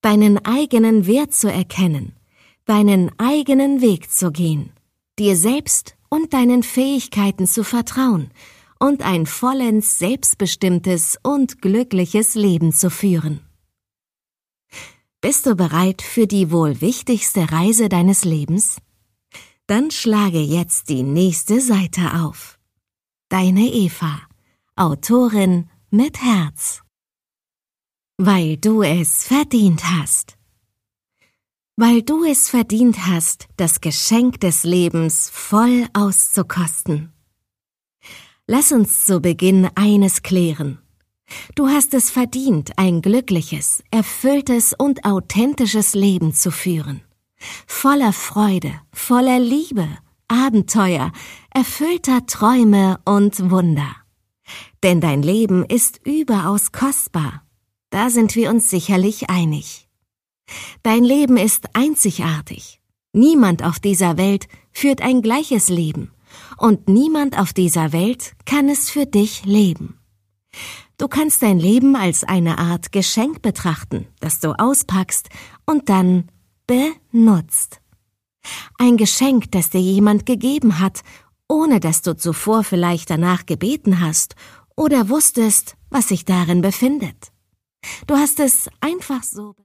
deinen eigenen Wert zu erkennen, deinen eigenen Weg zu gehen, dir selbst und deinen Fähigkeiten zu vertrauen und ein vollends selbstbestimmtes und glückliches Leben zu führen. Bist du bereit für die wohl wichtigste Reise deines Lebens? Dann schlage jetzt die nächste Seite auf. Deine Eva, Autorin mit Herz. Weil du es verdient hast. Weil du es verdient hast, das Geschenk des Lebens voll auszukosten. Lass uns zu Beginn eines klären. Du hast es verdient, ein glückliches, erfülltes und authentisches Leben zu führen. Voller Freude, voller Liebe, Abenteuer, erfüllter Träume und Wunder. Denn dein Leben ist überaus kostbar. Da sind wir uns sicherlich einig. Dein Leben ist einzigartig. Niemand auf dieser Welt führt ein gleiches Leben und niemand auf dieser Welt kann es für dich leben. Du kannst dein Leben als eine Art Geschenk betrachten, das du auspackst und dann benutzt. Ein Geschenk, das dir jemand gegeben hat, ohne dass du zuvor vielleicht danach gebeten hast oder wusstest, was sich darin befindet. Du hast es einfach so